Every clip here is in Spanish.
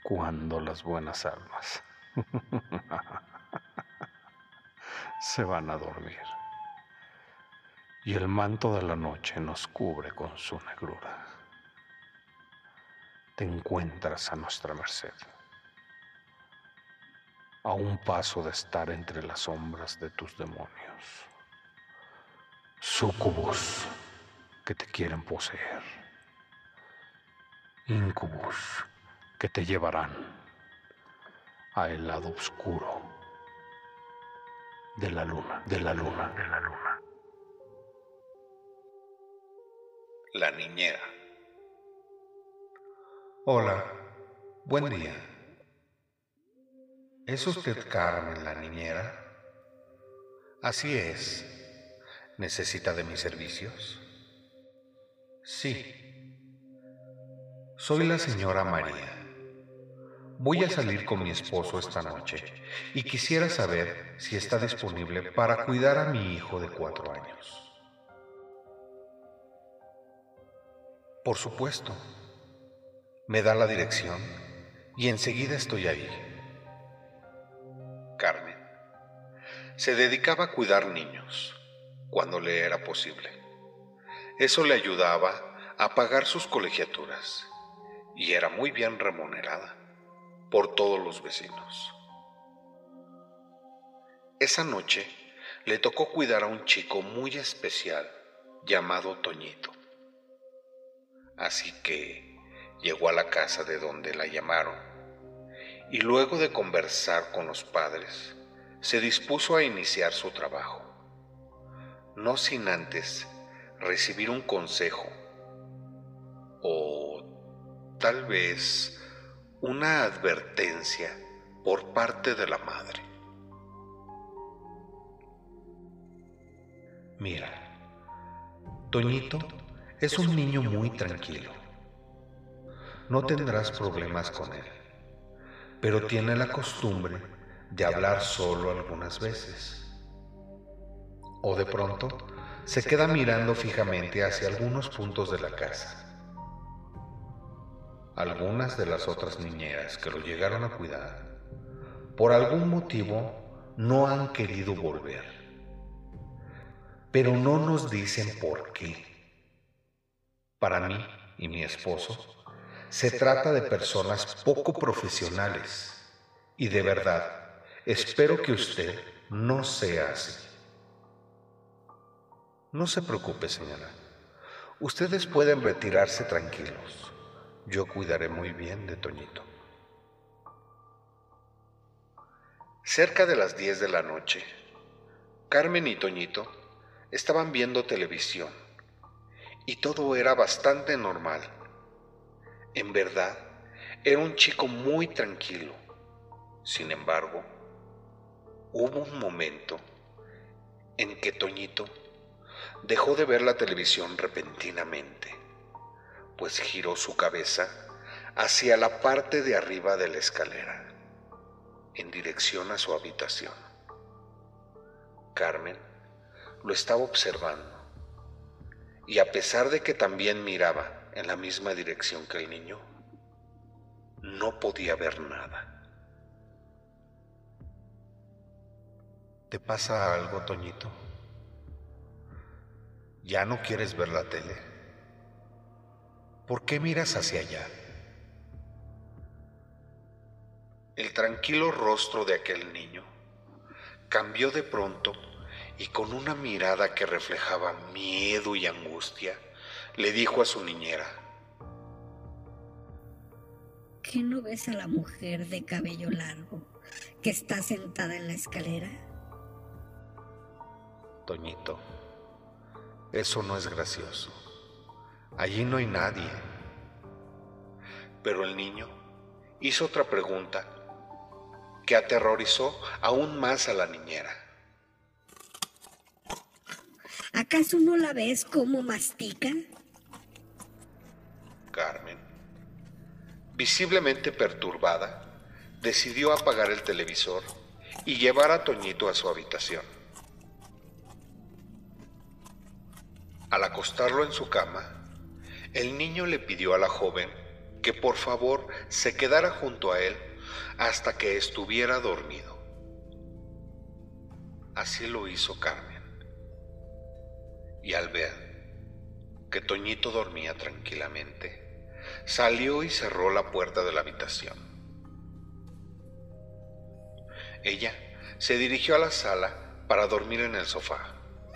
cuando las buenas almas se van a dormir y el manto de la noche nos cubre con su negrura. Te encuentras a nuestra merced, a un paso de estar entre las sombras de tus demonios, súcubos que te quieren poseer, incubus que te llevarán a el lado oscuro de la luna, de la luna, de la luna. La niñera. Hola, buen día. ¿Es usted Carmen, la niñera? Así es. ¿Necesita de mis servicios? Sí. Soy la señora María. Voy a salir con mi esposo esta noche y quisiera saber si está disponible para cuidar a mi hijo de 4 años. Por supuesto. Me da la dirección y enseguida estoy ahí. Carmen se dedicaba a cuidar niños cuando le era posible. Eso le ayudaba a pagar sus colegiaturas y era muy bien remunerada por todos los vecinos. Esa noche le tocó cuidar a un chico muy especial llamado Toñito. Así que llegó a la casa de donde la llamaron y luego de conversar con los padres, se dispuso a iniciar su trabajo, no sin antes recibir un consejo o tal vez una advertencia por parte de la madre. Mira, Toñito es un niño muy tranquilo. No tendrás problemas con él, pero tiene la costumbre de hablar solo algunas veces. O de pronto se queda mirando fijamente hacia algunos puntos de la casa. Algunas de las otras niñeras que lo llegaron a cuidar, por algún motivo, no han querido volver. Pero no nos dicen por qué. Para mí y mi esposo, se trata de personas poco profesionales y de verdad espero que usted no sea así. No se preocupe, señora. Ustedes pueden retirarse tranquilos. Yo cuidaré muy bien de Toñito. Cerca de las 10 de la noche, Carmen y Toñito estaban viendo televisión y todo era bastante normal. En verdad, era un chico muy tranquilo. Sin embargo, hubo un momento en que Toñito dejó de ver la televisión repentinamente, pues giró su cabeza hacia la parte de arriba de la escalera, en dirección a su habitación. Carmen lo estaba observando, y a pesar de que también miraba en la misma dirección que el niño, no podía ver nada. ¿Te pasa algo, Toñito? ¿Ya no quieres ver la tele? ¿Por qué miras hacia allá? El tranquilo rostro de aquel niño cambió de pronto y con una mirada que reflejaba miedo y angustia, le dijo a su niñera: ¿Qué no ves a la mujer de cabello largo que está sentada en la escalera? Toñito, eso no es gracioso. Allí no hay nadie. Pero el niño hizo otra pregunta que aterrorizó aún más a la niñera. ¿Acaso no la ves cómo mastica? Carmen, visiblemente perturbada, decidió apagar el televisor y llevar a Toñito a su habitación. Al acostarlo en su cama, el niño le pidió a la joven que por favor se quedara junto a él hasta que estuviera dormido. Así lo hizo Carmen. Y al ver que Toñito dormía tranquilamente, salió y cerró la puerta de la habitación. Ella se dirigió a la sala para dormir en el sofá.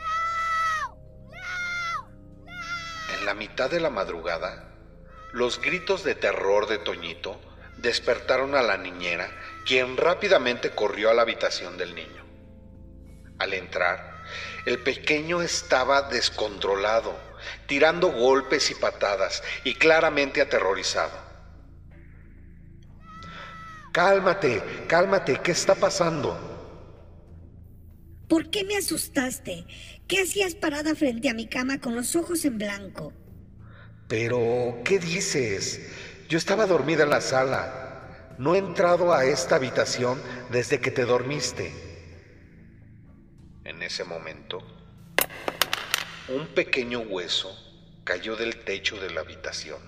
En la mitad de la madrugada, los gritos de terror de Toñito despertaron a la niñera, quien rápidamente corrió a la habitación del niño. Al entrar, el pequeño estaba descontrolado, tirando golpes y patadas y claramente aterrorizado. Cálmate, cálmate, ¿qué está pasando? ¿Por qué me asustaste? ¿Qué hacías parada frente a mi cama con los ojos en blanco? Pero, ¿qué dices? Yo estaba dormida en la sala. No he entrado a esta habitación desde que te dormiste. En ese momento, un pequeño hueso cayó del techo de la habitación.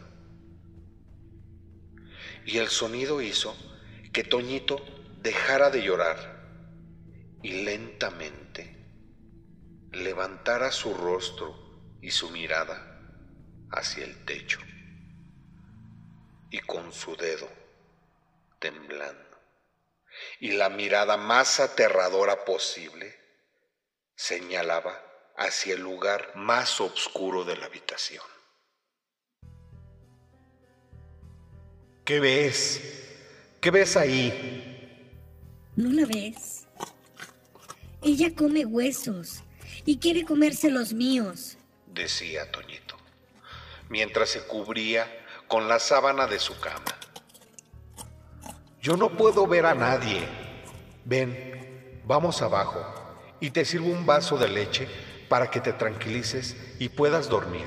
Y el sonido hizo que Toñito dejara de llorar y lentamente levantara su rostro y su mirada hacia el techo, y con su dedo temblando y la mirada más aterradora posible señalaba hacia el lugar más oscuro de la habitación. ¿Qué ves? ¿Qué ves ahí? ¿No la ves? Ella come huesos y quiere comerse los míos, decía Toñito, mientras se cubría con la sábana de su cama. Yo no puedo ver a nadie. Ven, vamos abajo y te sirvo un vaso de leche para que te tranquilices y puedas dormir.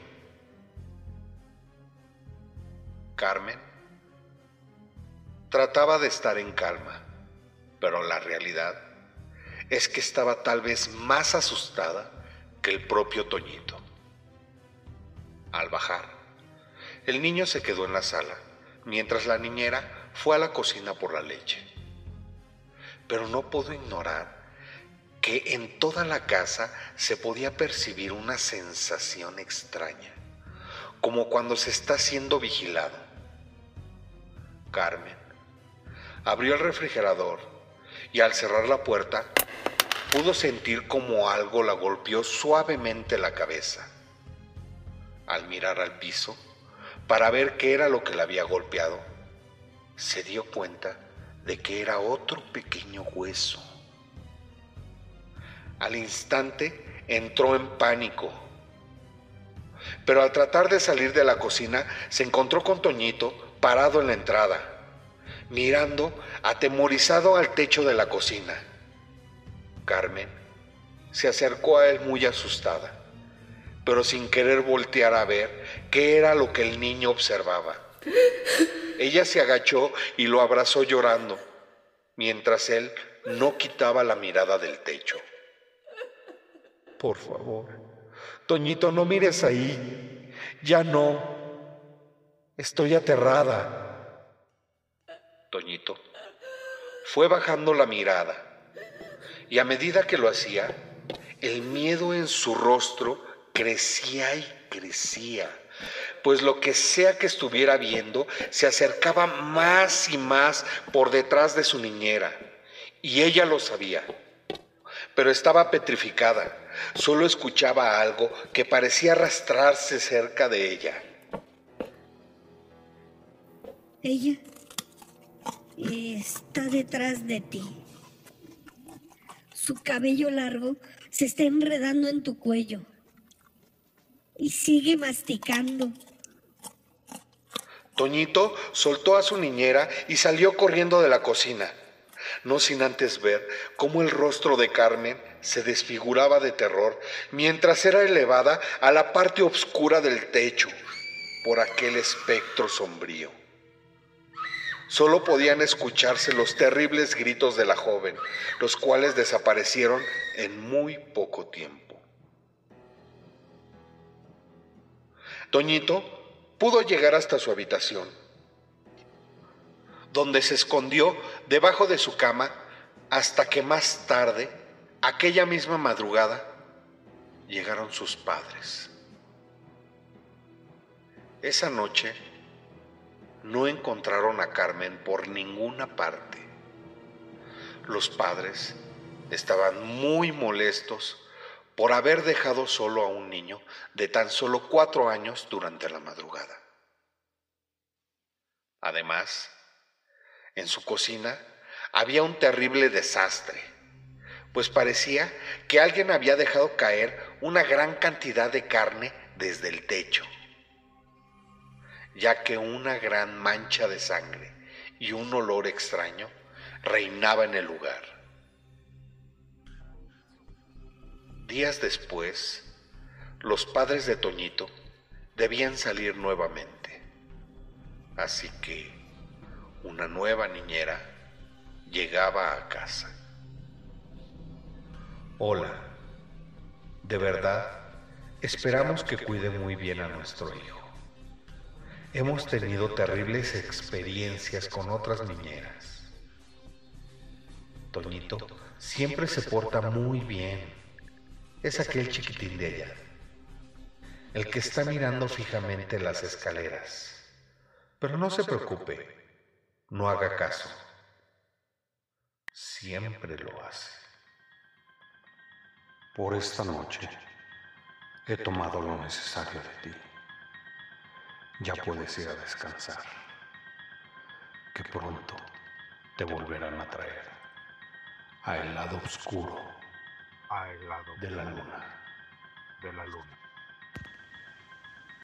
Carmen trataba de estar en calma, pero la realidad es que estaba tal vez más asustada que el propio Toñito. Al bajar, el niño se quedó en la sala, mientras la niñera fue a la cocina por la leche. Pero no pudo ignorar que en toda la casa se podía percibir una sensación extraña, como cuando se está siendo vigilado. Carmen abrió el refrigerador y al cerrar la puerta pudo sentir como algo la golpeó suavemente la cabeza. Al mirar al piso para ver qué era lo que la había golpeado, se dio cuenta de que era otro pequeño hueso. Al instante entró en pánico, pero al tratar de salir de la cocina se encontró con Toñito parado en la entrada, mirando atemorizado al techo de la cocina. Carmen se acercó a él muy asustada, pero sin querer voltear a ver qué era lo que el niño observaba. Ella se agachó y lo abrazó llorando, mientras él no quitaba la mirada del techo. Por favor, Toñito, no mires ahí. Ya no. Estoy aterrada. Toñito fue bajando la mirada, y a medida que lo hacía, el miedo en su rostro crecía y crecía, pues lo que sea que estuviera viendo se acercaba más y más por detrás de su niñera, y ella lo sabía, pero estaba petrificada. Solo escuchaba algo que parecía arrastrarse cerca de ella. Ella está detrás de ti. Su cabello largo se está enredando en tu cuello y sigue masticando. Toñito soltó a su niñera y salió corriendo de la cocina, no sin antes ver cómo el rostro de Carmen se desfiguraba de terror mientras era elevada a la parte oscura del techo por aquel espectro sombrío. Solo podían escucharse los terribles gritos de la joven, los cuales desaparecieron en muy poco tiempo. Toñito pudo llegar hasta su habitación donde se escondió debajo de su cama hasta que más tarde, aquella misma madrugada, llegaron sus padres. Esa noche no encontraron a Carmen por ninguna parte. Los padres estaban muy molestos por haber dejado solo a un niño de tan solo 4 años durante la madrugada. Además, en su cocina había un terrible desastre, pues parecía que alguien había dejado caer una gran cantidad de carne desde el techo, ya que una gran mancha de sangre y un olor extraño reinaba en el lugar. Días después, los padres de Toñito debían salir nuevamente, así que una nueva niñera llegaba a casa. Hola, de verdad, esperamos que cuide muy bien a nuestro hijo. Hemos tenido terribles experiencias con otras niñeras. Toñito siempre se porta muy bien. Es aquel chiquitín de allá, el que está mirando fijamente las escaleras. Pero no se preocupe, no haga caso. Siempre lo hace. Por esta noche he tomado lo necesario de ti. Ya puedes ir a descansar, que pronto te volverán a traer al lado oscuro al lado de la luna. de la luna.